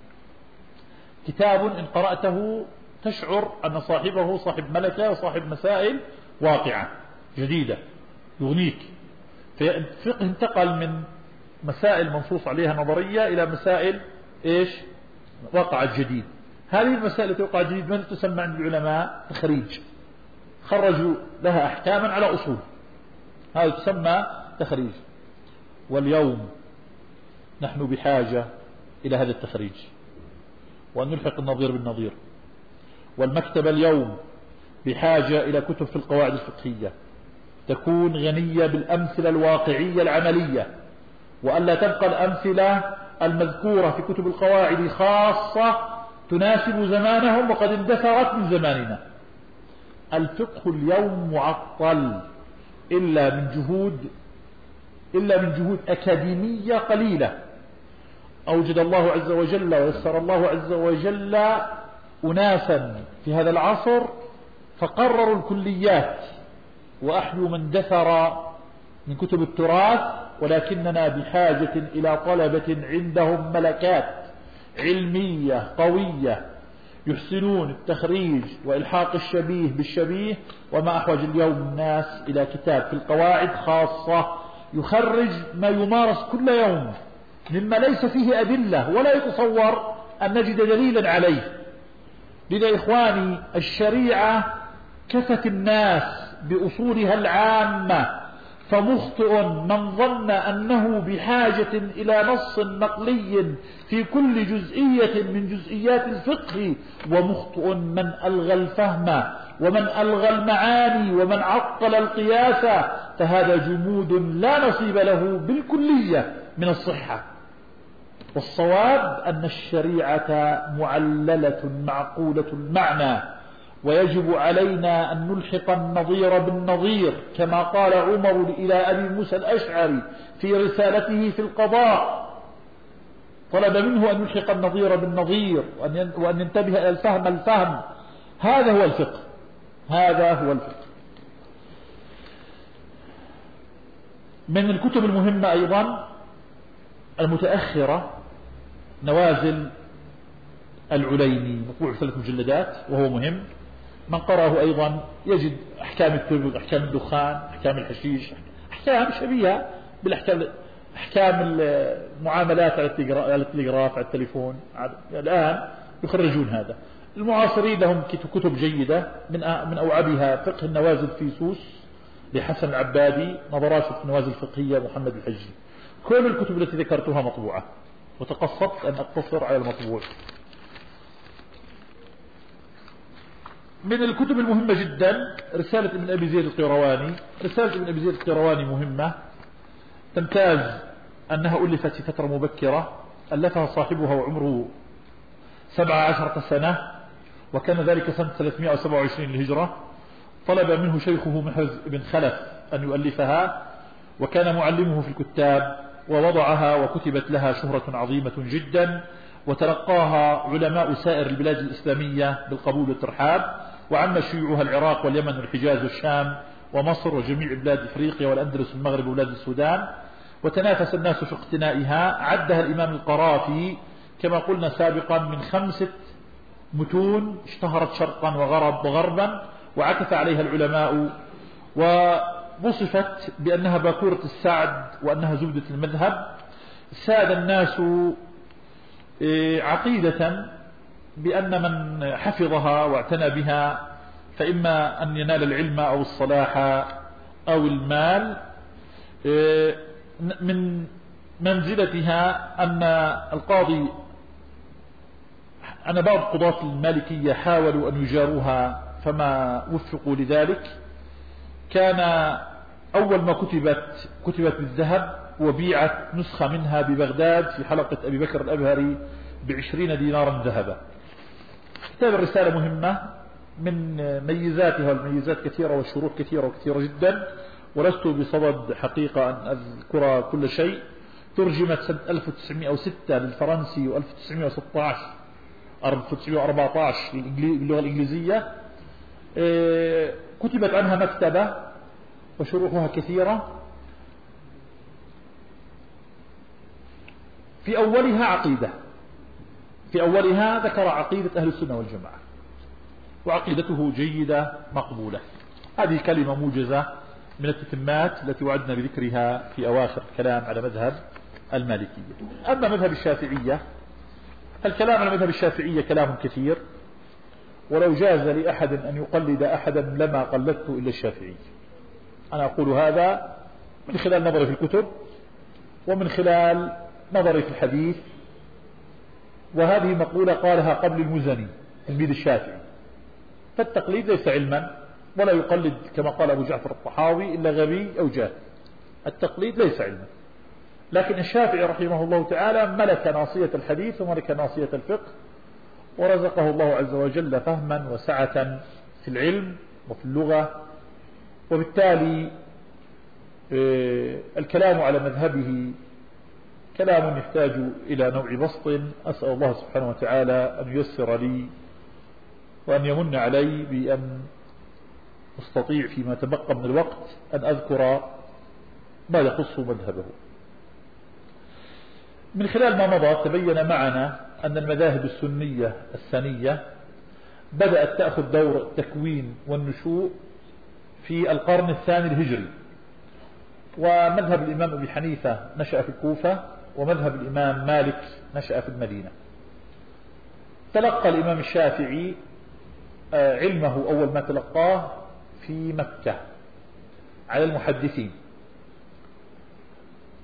كتاب ان قرأته تشعر ان صاحبه صاحب ملكة وصاحب مسائل واقعة جديدة يغنيك. فالفقه انتقل من مسائل منصوص عليها نظرية الى مسائل ايش وقعت جديد. هذه المسائل التي وقعت جديد من تسمى عند العلماء تخريج، خرجوا لها احكاما على اصول، هذا تسمى تخريج. واليوم نحن بحاجة الى هذا التخريج، وان نلحق النظير بالنظير. والمكتبة اليوم بحاجة الى كتب في القواعد الفقهية تكون غنية بالامثلة الواقعية العملية، وألا تبقى الأمثلة المذكورة في كتب القواعد خاصة تناسب زمانهم وقد اندثرت من زماننا. الفقه اليوم معطل إلا من جهود إلا من جهود أكاديمية قليلة أوجد الله عز وجل ويسر الله عز وجل أناسا في هذا العصر فقرروا الكليات وأحيوا من دثر من كتب التراث. ولكننا بحاجة إلى طلبة عندهم ملكات علمية قوية يحسنون التخريج وإلحاق الشبيه بالشبيه. وما أحوج اليوم الناس إلى كتاب في القواعد خاصة يخرج ما يمارس كل يوم مما ليس فيه أدلة ولا يتصور أن نجد دليلا عليه. لذا إخواني الشريعة كفت الناس بأصولها العامة فمخطئ من ظن أنه بحاجة إلى نص نقلي في كل جزئية من جزئيات الفقه، ومخطئ من ألغى الفهم ومن ألغى المعاني ومن عطل القياس، فهذا جمود لا نصيب له بالكلية من الصحة. والصواب أن الشريعة معللة معقولة المعنى، ويجب علينا أن نلحق النظير بالنظير، كما قال عمر إلى أبي موسى الأشعري في رسالته في القضاء، طلب منه أن يلحق النظير بالنظير وأن ينتبه إلى الفهم الفهم. هذا هو الفقه، هذا هو الفقه. من الكتب المهمة أيضا المتأخرة نوازل العليني، مطبوع في ثلاث مجلدات وهو مهم. من قرأه أيضا يجد أحكام التبغ، أحكام الدخان، أحكام الحشيش، أحكام شبيهة بالأحكام، أحكام المعاملات على التلغراف على التليفون. الآن يخرجون هذا. المعاصرين لهم كتب جيدة، من من أوعبها فقه النوازل في سوس لحسن العبادي، نظرات في النوازل الفقهية محمد الحجي. كل الكتب التي ذكرتها مطبوعة، وتقصدت أن أقتصر على المطبوع. من الكتب المهمة جدا رسالة ابن أبي زيد القيرواني. رسالة ابن أبي زيد القيرواني مهمة، تمتاز أنها ألفت في فترة مبكرة، ألفها صاحبها وعمره سبع عشرة سنة، وكان ذلك سنة ثلاثمائة وسبعة وعشرين للهجرة. طلب منه شيخه محرز بن خلف أن يؤلفها، وكان معلمه في الكتاب، ووضعها وكتبت لها شهرة عظيمة جدا، وتلقاها علماء سائر البلاد الإسلامية بالقبول والترحاب، وعم شيوعها العراق واليمن والحجاز والشام ومصر وجميع بلاد إفريقيا والأندلس والمغرب وبلاد السودان، وتنافس الناس في اقتنائها. عدها الإمام القرافي كما قلنا سابقا من خمسة متون اشتهرت شرقا وغرب وغربا، وعكف عليها العلماء، ووصفت بأنها باكورة السعد وأنها زبدة المذهب. ساد الناس عقيدة بأن من حفظها واعتنى بها فإما أن ينال العلم أو الصلاح أو المال. من منزلتها أن القاضي أن بعض قضاة المالكية حاولوا أن يجاروها فما وفقوا لذلك. كان أول ما كتبت كتبت بالذهب، وبيعت نسخة منها ببغداد في حلقة أبي بكر الأبهري بعشرين دينارا ذهبا. كتاب الرسالة مهمة، من ميزاتها والميزات كثيرة والشروط كثيرة وكثيرة جدا، ولست بصدد حقيقة أن أذكر كل شيء. ترجمت سنة ألف وتسعمائة وستة للفرنسي وألف وتسعمائة وستة عشر ألف وتسعمائة وأربعة عشر باللغة الإنجليزية. كتبت عنها مكتبة وشروحها كثيرة. في أولها عقيدة، في أولها ذكر عقيدة أهل السنة والجماعة، وعقيدته جيدة مقبولة. هذه كلمة موجزة من التتمات التي وعدنا بذكرها في أواخر الكلام على مذهب المالكية. أما مذهب الشافعية، الكلام على مذهب الشافعية كلام كثير، ولو جاز لأحد أن يقلد أحدا لما قلدت إلا الشافعي. أنا أقول هذا من خلال نظري في الكتب ومن خلال نظري في الحديث، وهذه مقولة قالها قبل المزني تلميذ الشافعي. فالتقليد ليس علما، ولا يقلد كما قال أبو جعفر الطحاوي إلا غبي أو جاهل. التقليد ليس علما، لكن الشافعي رحمه الله تعالى ملك ناصية الحديث وملك ناصية الفقه، ورزقه الله عز وجل فهما وسعة في العلم وفي اللغة، وبالتالي الكلام على مذهبه كلام يحتاج إلى نوع بسط. أسأل الله سبحانه وتعالى أن ييسر لي وأن يمن علي بأن أستطيع فيما تبقى من الوقت أن أذكر ما يخص مذهبه. من خلال ما مضى تبين معنا أن المذاهب السنية السنية بدأت تأخذ دور التكوين والنشوء في القرن الثاني الهجري، ومذهب الإمام أبي حنيفة نشأ في الكوفة، ومذهب الإمام مالك نشأ في المدينة. تلقى الإمام الشافعي علمه أول ما تلقاه في مكة على المحدثين،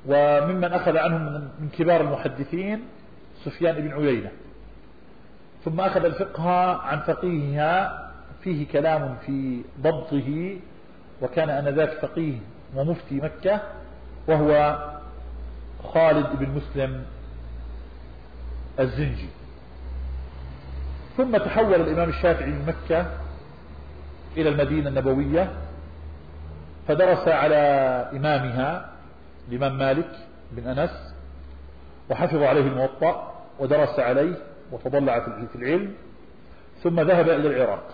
وممن أخذ عنهم من كبار المحدثين سفيان بن عيينة. ثم أخذ الفقه عن فقيهها، فيه كلام في ضبطه، وكان آنذاك فقيه ومفتي مكة، وهو خالد بن مسلم الزنجي. ثم تحول الإمام الشافعي من مكة إلى المدينة النبوية، فدرس على إمامها الإمام مالك بن أنس، وحفظ عليه الموطأ ودرس عليه وتضلع في العلم، ثم ذهب إلى العراق،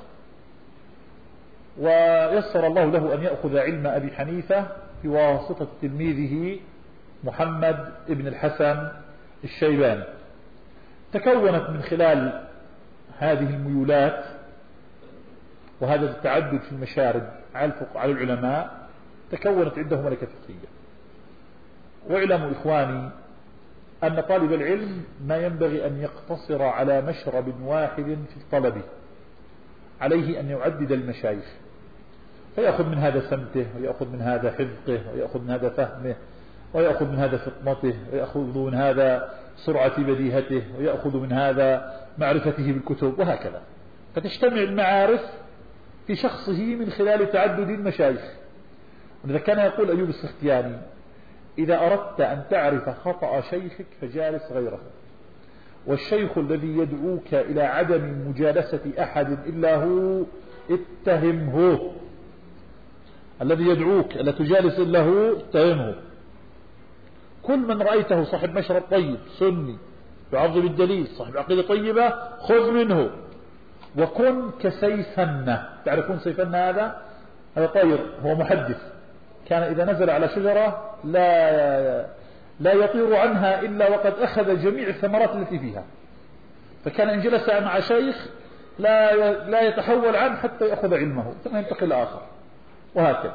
ويسر الله له أن يأخذ علم أبي حنيفة بواسطة تلميذه محمد بن الحسن الشيباني. تكونت من خلال هذه الميولات وهذا التعدد في المشارب على العلماء، تكونت عنده ملكة فقهية. واعلموا إخواني أن طالب العلم ما ينبغي أن يقتصر على مشرب واحد في الطلب، عليه أن يعدد المشايخ، فيأخذ من هذا سمته، ويأخذ من هذا حفظه، ويأخذ من هذا فهمه، ويأخذ من هذا فطنته، ويأخذ من هذا سرعة بديهته، ويأخذ من هذا معرفته بالكتب، وهكذا. فتجتمع المعارف في شخصه من خلال تعدد المشايخ. ولذا كان يقول أيوب السختياني: إذا أردت أن تعرف خطأ شيخك فجالس غيره، والشيخ الذي يدعوك إلى عدم مجالسة أحد إلا هو اتهمه. الذي يدعوك ألا تجالس إلا هو اتهمه. كل من رأيته صاحب مشرب طيب سني يعظم الدليل، صاحب عقيدة طيبة، خذ منه. وكن كسيفنة. تعرفون سيفنة هذا؟ هذا طير، هو محدث، كان إذا نزل على شجرة لا لا يطير عنها إلا وقد أخذ جميع الثمرات التي فيها، فكان إن جلس مع شيخ لا لا يتحول عنه حتى يأخذ علمه ثم ينتقل آخر، وهكذا.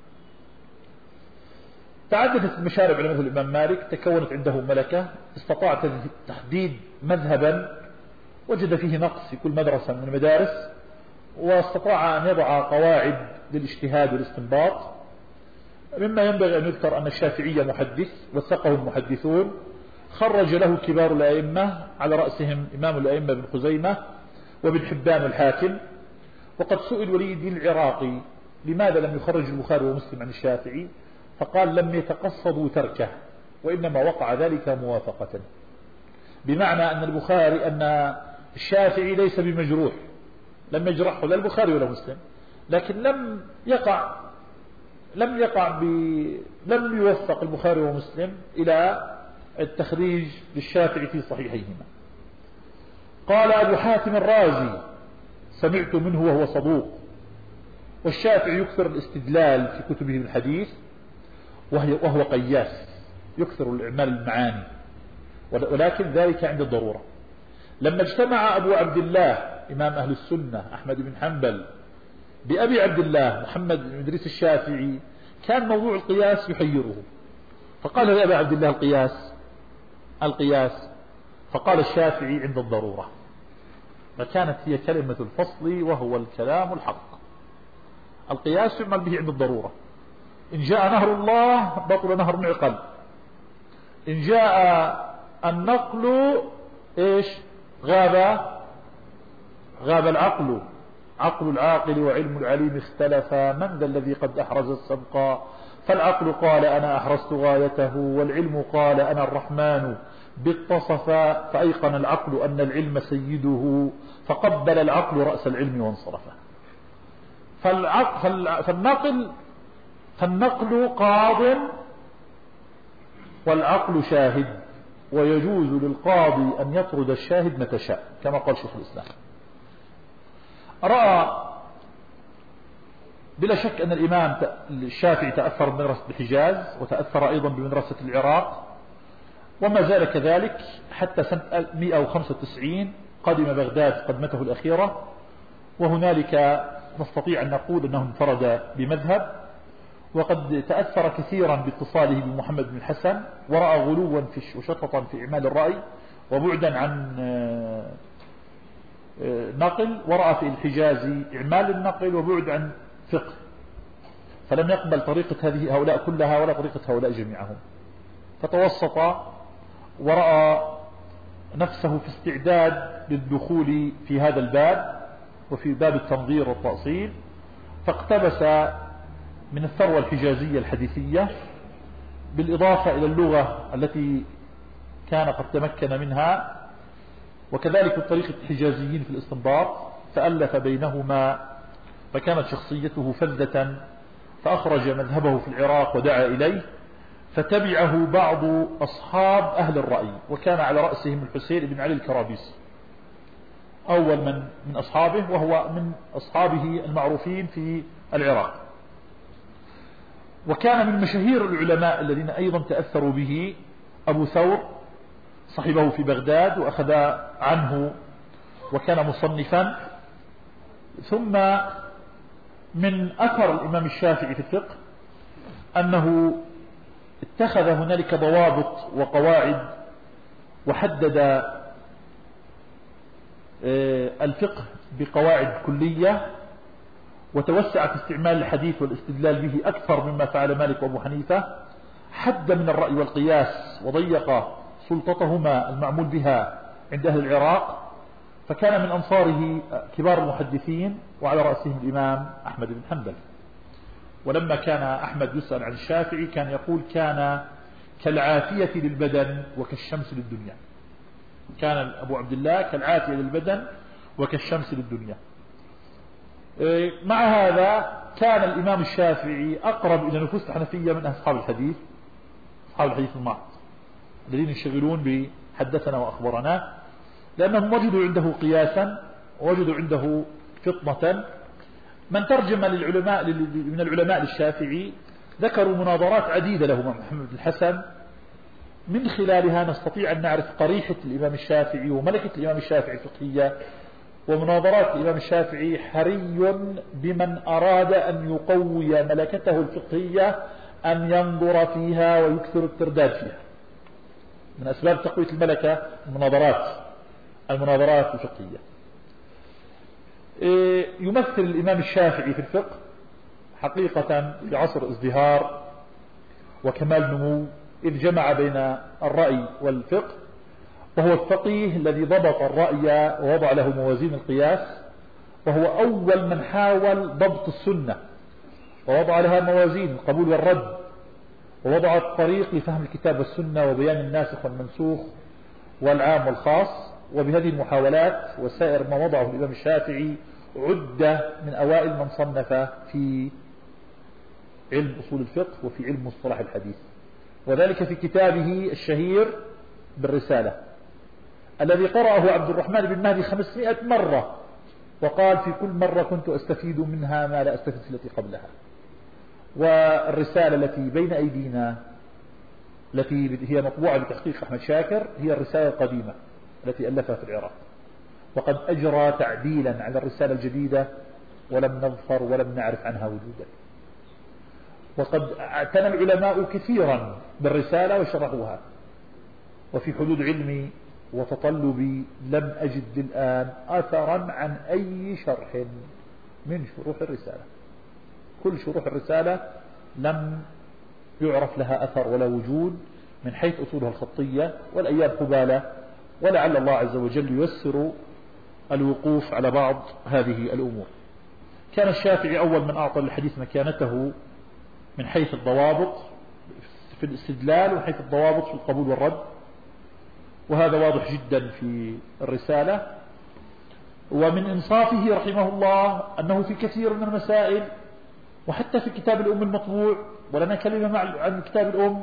تعددت المشارب على مثل الإمام مالك، تكونت عنده ملكة، استطاع تحديد مذهبا وجد فيه نقص في كل مدرسة من المدارس، واستطاع أن يضع قواعد للاجتهاد والاستنباط. مما ينبغي أن يذكر أن الشافعي محدث وثقه المحدثون، خرج له كبار الأئمة على رأسهم إمام الأئمة بن خزيمة وابن حبان الحاكم. وقد سئل ولي الدين العراقي لماذا لم يخرج البخاري ومسلم عن الشافعي، فقال: لم يتقصدوا تركه، وإنما وقع ذلك موافقة، بمعنى أن البخاري أن الشافعي ليس بمجروح، لم يجرحه لا البخاري ولا مسلم، لكن لم يقع لم يقع ب... لم يوفق البخاري ومسلم إلى التخريج للشافعي في صحيحيهما. قال أبو حاتم الرازي: سمعت منه وهو صدوق. والشافعي يكثر الاستدلال في كتبه الحديث، وهي وهو قياس، يكثر الإعمال المعاني، ولكن ذلك عند الضرورة. لما اجتمع أبو عبد الله إمام أهل السنة أحمد بن حنبل بأبي عبد الله محمد بن إدريس الشافعي، كان موضوع القياس يحيره، فقال يا أبا عبد الله القياس القياس فقال الشافعي عند الضرورة. فكانت هي كلمة الفصل وهو الكلام الحق. القياس يعمل به عند الضرورة. إن جاء نهر الله بطل نهر معقل، إن جاء النقل إيش غاب غاب العقل، عقل العاقل وعلم العليم اختلفا، من ذا الذي قد أحرز السبق؟ فالعقل قال أنا أحرزت غايته، والعلم قال أنا الرحمن باتصف، فأيقن العقل أن العلم سيده، فقبل العقل رأس العلم وانصرف. فالعقل فالنقل فالنقل قاض والعقل شاهد، ويجوز للقاضي أن يطرد الشاهد متى شاء، كما قال شيخ الإسلام. رأى بلا شك أن الإمام الشافعي تأثر بمدرسة الحجاز، وتأثر أيضا بمدرسة العراق، وما زال كذلك حتى سنة مئة وخمسة وتسعين قدم بغداد قدمته الأخيرة، وهنالك نستطيع أن نقول أنه انفرد بمذهب، وقد تأثر كثيرا باتصاله بمحمد بن الحسن، ورأى غلوا في وشططا في إعمال الرأي وبعدا عن نقل، ورأى في الحجاز إعمال النقل وبعد عن فقه، فلم يقبل طريقة هذه هؤلاء كلها ولا طريقة هؤلاء جميعهم. فتوسط ورأى نفسه في استعداد للدخول في هذا الباب وفي باب التنظير والتأصيل، فاقتبس من الثروة الحجازية الحديثية بالإضافة إلى اللغة التي كان قد تمكن منها، وكذلك طريقة الحجازيين في الاستنباط، فألف بينهما، فكانت شخصيته فذة، فأخرج مذهبه في العراق ودعا إليه، فتبعه بعض أصحاب أهل الرأي، وكان على رأسهم الحسين بن علي الكرابيسي أول من من أصحابه، وهو من أصحابه المعروفين في العراق. وكان من مشاهير العلماء الذين أيضا تأثروا به أبو ثور، صحبه في بغداد وأخذ عنه وكان مصنفا. ثم من أثر الإمام الشافعي في الفقه أنه اتخذ هنالك ضوابط وقواعد، وحدد الفقه بقواعد كلية، وتوسع في استعمال الحديث والاستدلال به أكثر مما فعل مالك وأبو حنيفة. حد من الرأي والقياس وضيق سلطتهما المعمول بها عند أهل العراق، فكان من أنصاره كبار المحدثين وعلى رأسهم الإمام أحمد بن حنبل. ولما كان أحمد يسأل عن الشافعي كان يقول كان كالعافية للبدن وكالشمس للدنيا. كان أبو عبد الله كالعافية للبدن وكالشمس للدنيا. مع هذا كان الإمام الشافعي أقرب إلى نفوس الحنفية من أصحاب الحديث، أصحاب الحديث المحض الذين يشغلون بحدثنا وأخبرنا، لأنهم وجدوا عنده قياسا ووجدوا عنده فطنة. من ترجم للعلماء من العلماء للشافعي ذكروا مناظرات عديدة له مع محمد بن الحسن، من خلالها نستطيع أن نعرف قريحة الإمام الشافعي وملكة الإمام الشافعي الفقهية. ومناظرات الإمام الشافعي حري بمن أراد أن يقوي ملكته الفقهية أن ينظر فيها ويكثر الترداد فيها. من أسباب تقوية الملكة المناظرات المناظرات الفقهية. يمثل الإمام الشافعي في الفقه حقيقة في عصر ازدهار وكمال نمو، إذ جمع بين الرأي والفقه، وهو الفقيه الذي ضبط الرأي ووضع له موازين القياس، وهو أول من حاول ضبط السنة ووضع لها موازين القبول والرد، ووضع الطريق لفهم الكتاب والسنة وبيان الناسخ والمنسوخ والعام والخاص. وبهذه المحاولات وسائر ما وضعه الإمام الشافعي عد من أوائل من صنف في علم أصول الفقه وفي علم مصطلح الحديث، وذلك في كتابه الشهير بالرسالة الذي قرأه عبد الرحمن بن مهدي خمسمائة مرة، وقال في كل مرة كنت أستفيد منها ما لا أستفيد في التي قبلها. والرسالة التي بين أيدينا التي هي مطبوعة بتحقيق أحمد شاكر هي الرسالة القديمة التي ألفها في العراق، وقد أجرى تعديلا على الرسالة الجديدة ولم نظفر ولم نعرف عنها وجودا. وقد اعتنى العلماء كثيرا بالرسالة وشرحوها، وفي حدود علمي وتطلبي لم أجد الآن أثرا عن أي شرح من شروح الرسالة. كل شروح الرسالة لم يعرف لها أثر ولا وجود من حيث أصولها الخطية، والأيام قبالة، ولعل الله عز وجل ييسر الوقوف على بعض هذه الأمور. كان الشافعي أول من أعطى للحديث مكانته من حيث الضوابط في الاستدلال ومن حيث الضوابط في القبول والرد، وهذا واضح جدا في الرسالة. ومن إنصافه رحمه الله أنه في كثير من المسائل، وحتى في كتاب الأم المطبوع، ولنا كلمة عن كتاب الأم،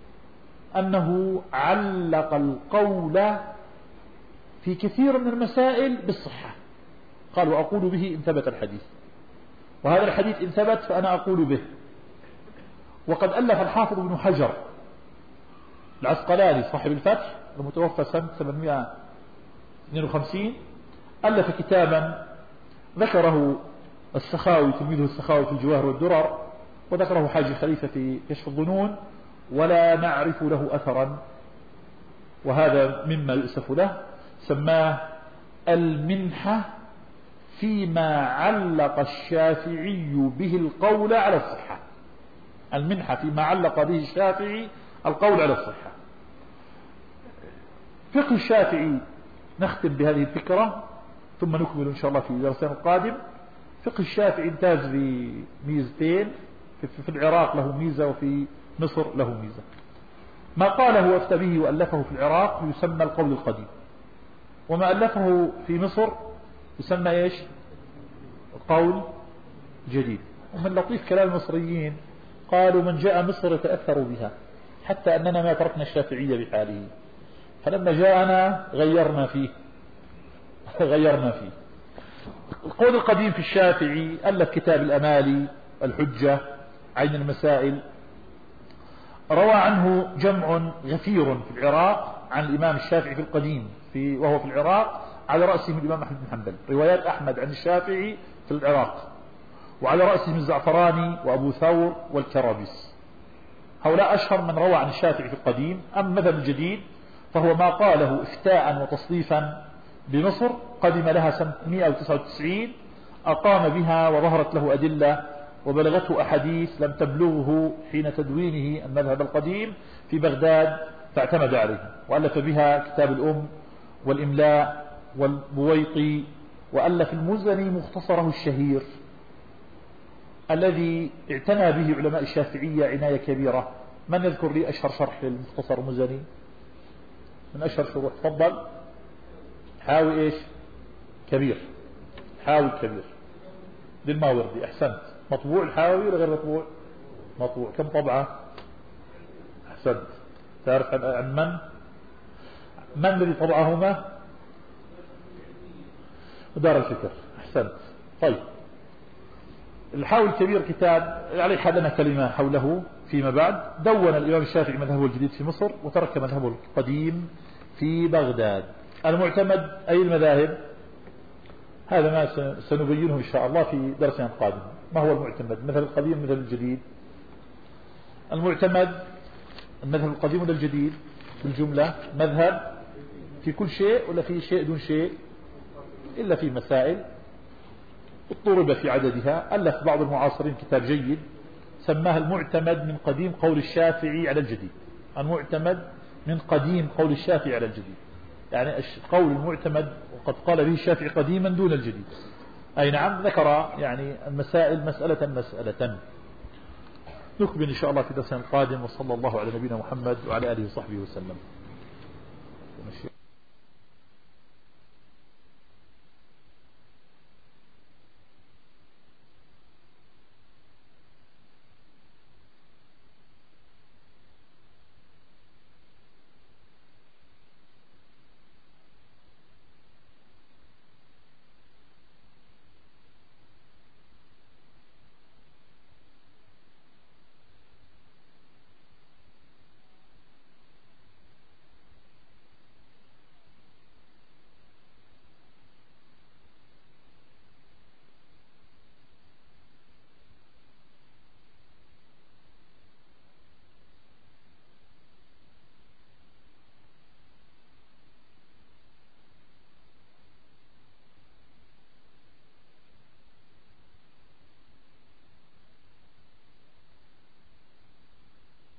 أنه علق القول في كثير من المسائل بالصحة، قال وأقول به إن ثبت الحديث، وهذا الحديث إن ثبت فأنا أقول به. وقد ألف الحافظ ابن حجر العسقلاني صاحب الفتح المتوفى سنة سبعمائة واثنين وخمسين ألف كتابا ذكره السخاوي تلميذه السخاوي في الجواهر والدرر، وذكره حاجي خليفة في كشف الظنون، ولا نعرف له أثرا، وهذا مما يؤسف له. سماه المنحة فيما علق الشافعي به القول على الصحة. المنحة فيما علق به الشافعي القول على الصحة. فقه الشافعي نختم بهذه الفكرة ثم نكمل إن شاء الله في درسنا القادم. فقه الشافعي امتاز بميزتين، في العراق له ميزة وفي مصر له ميزة. ما قاله وافتى به وألفه في العراق يسمى القول القديم، وما ألفه في مصر يسمى إيش؟ القول جديد. ومن لطيف كلام المصريين قالوا من جاء مصر يتأثر بها، حتى أننا ما تركنا الشافعية بحاله، فلما جاءنا غيرنا فيه غيرنا فيه. القول القديم في الشافعي ألف كتاب الأمالي، الحجة، عين المسائل. روى عنه جمع غفير في العراق عن الإمام الشافعي في القديم في وهو في العراق، على رأسهم الإمام أحمد بن حنبل. روايات أحمد عن الشافعي في العراق، وعلى رأسهم الزعفراني وأبو ثور والكرابيس. هؤلاء أشهر من روى عن الشافعي في القديم. أما مذهب الجديد فهو ما قاله افتاء وتصنيفا بمصر، قدم لها سنة مئة وتسعة وتسعين، أقام بها وظهرت له أدلة وبلغته أحاديث لم تبلغه حين تدوينه المذهب القديم في بغداد، فاعتمد عليه وألف بها كتاب الأم والإملاء والبويطي، وألف المزني مختصره الشهير الذي اعتنى به علماء الشافعية عناية كبيرة. من يذكر لي أشهر شرح للمختصر المزني من أشهر شروح؟ تفضل. حاوي إيش؟ كبير. حاوي كبير للماوردي. أحسنت. مطبوع الحاوي ولا غير مطبوع؟ مطبوع. كم طبعة؟ أحسنت. تعرف عن من؟ من الذي طبعهما؟ دار الفكر. أحسنت. طيب، الحاوي الكبير كتاب عليه حدنا كلمة حوله فيما بعد. دون الإمام الشافعي مذهبه الجديد في مصر، وترك مذهبه القديم في بغداد. المعتمد أي المذاهب؟ هذا ما سنبينه إن شاء الله في درسنا القادم. ما هو المعتمد؟ المذهب القديم المذهب الجديد؟ المعتمد المذهب القديم ولا الجديد؟ في الجملة مذهب في كل شيء ولا في شيء دون شيء؟ إلا في مسائل اضطرب في عددها. ألف بعض المعاصرين كتاب جيد سماه المعتمد من قديم قول الشافعي على الجديد. المعتمد من قديم قول الشافعي على الجديد، يعني قول المعتمد وقد قال به الشافعي قديما دون الجديد. أي نعم، ذكر يعني المسائل مسألة مسألة. نكمل إن شاء الله في درسنا القادم، وصلى الله على نبينا محمد وعلى آله وصحبه وسلم.